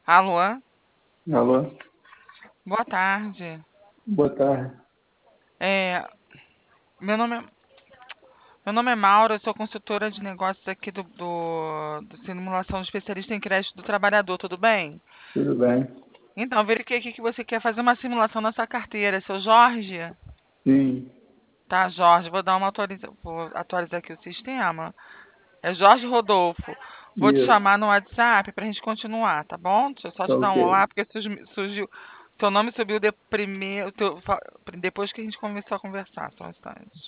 Alô? Alô, Boa tarde. boa tarde. É, meu nome é, meu nome é Maura, eu sou consultora de negócios aqui do Simulação Especialista em Crédito do Trabalhador, tudo bem? Tudo bem? Então, eu verifiquei aqui que você quer fazer uma simulação na sua carteira, seu Jorge? Sim, Tá, Jorge, vou atualizar aqui o sistema. É Jorge Rodolfo. Vou te isso, chamar no WhatsApp pra gente continuar, tá bom? Deixa eu só tá te dar ok. um olá, porque surgiu, seu nome subiu de primeiro, depois que a gente começou a conversar, só um instante.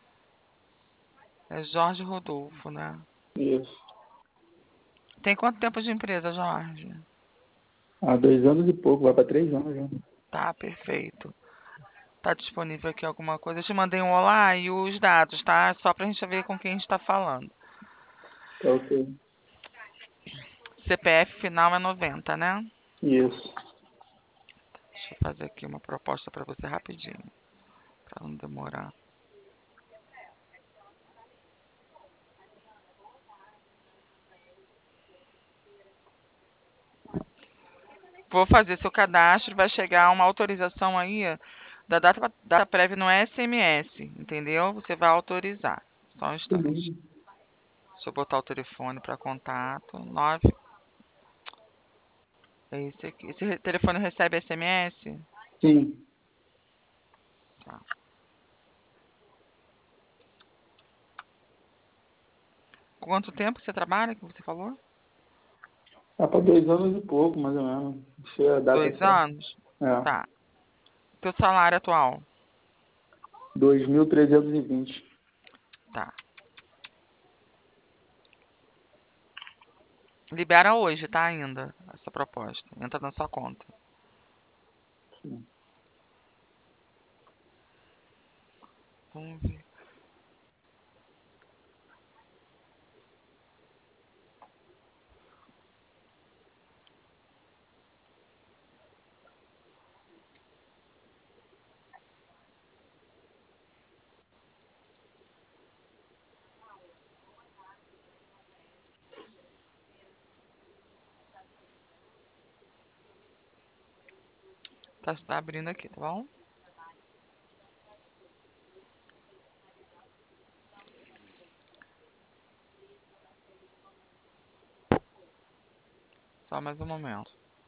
É Jorge Rodolfo, né? Isso. Tem quanto tempo de empresa, Jorge? Há 2 anos e pouco, vai para 3 anos já. Tá, perfeito. Tá disponível aqui alguma coisa? Eu te mandei um olá e os dados, tá? Só pra gente ver com quem a gente tá falando. Tá ok. CPF final é 90, né? Isso. Deixa eu fazer aqui uma proposta pra você rapidinho, pra não demorar. Vou fazer seu cadastro, vai chegar uma autorização aí data prévia no SMS, entendeu? Você vai autorizar. Só um instante. Sim. Deixa eu botar o telefone para contato. 9. É esse aqui. Esse telefone recebe SMS? Sim. Tá. Quanto tempo você trabalha, que você falou? Tá para 2 anos e pouco, mais ou menos. Não sei a data certa. 2 anos? É, Tá. Teu salário atual? 2.320. Tá. Libera hoje, tá? Ainda, essa proposta. Entra na sua conta. Sim. Vamos ver. Tá abrindo aqui, tá bom? Só mais um momento.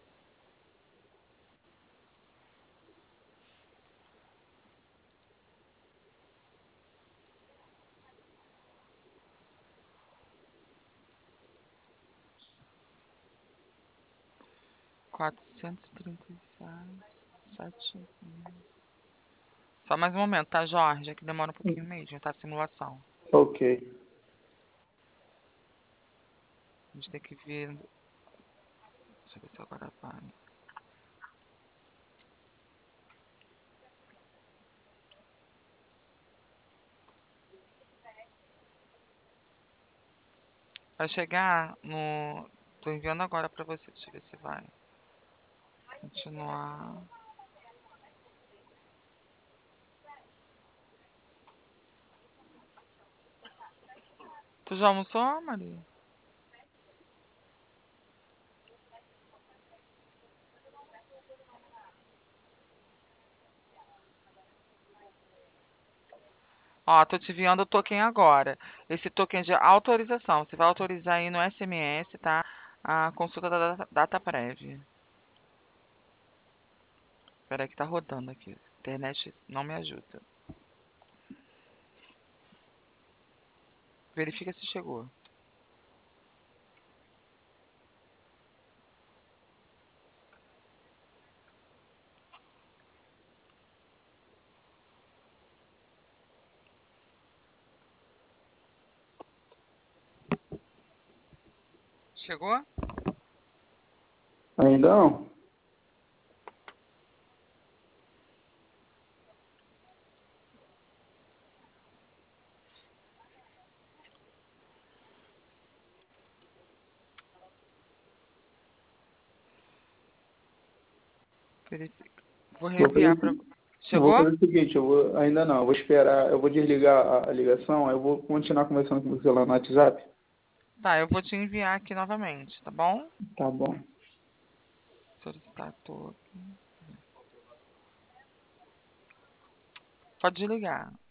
437. Só mais um momento, tá, Jorge? É que demora um pouquinho mesmo, tá? A simulação. Tá ok. A gente tem que ver. Deixa eu ver se agora vai. Vai chegar no. Tô enviando agora pra você. Deixa eu ver se vai. Continuar. Tu já almoçou, Maria? Ó, tô te enviando o token agora. Esse token de autorização. Você vai autorizar aí no SMS, tá? A consulta da data prévia. Espera aí que tá rodando aqui. A internet não me ajuda. Verifica se chegou. Chegou? Ainda não? Verifica. Vou Vou fazer, reenviar pra. eu vou Chegou? fazer o seguinte, ainda não, eu vou esperar, eu vou desligar a ligação, eu vou continuar conversando com você lá no WhatsApp. Tá, eu vou te enviar aqui novamente, tá bom? Tá bom. solicitar todo. Pode desligar.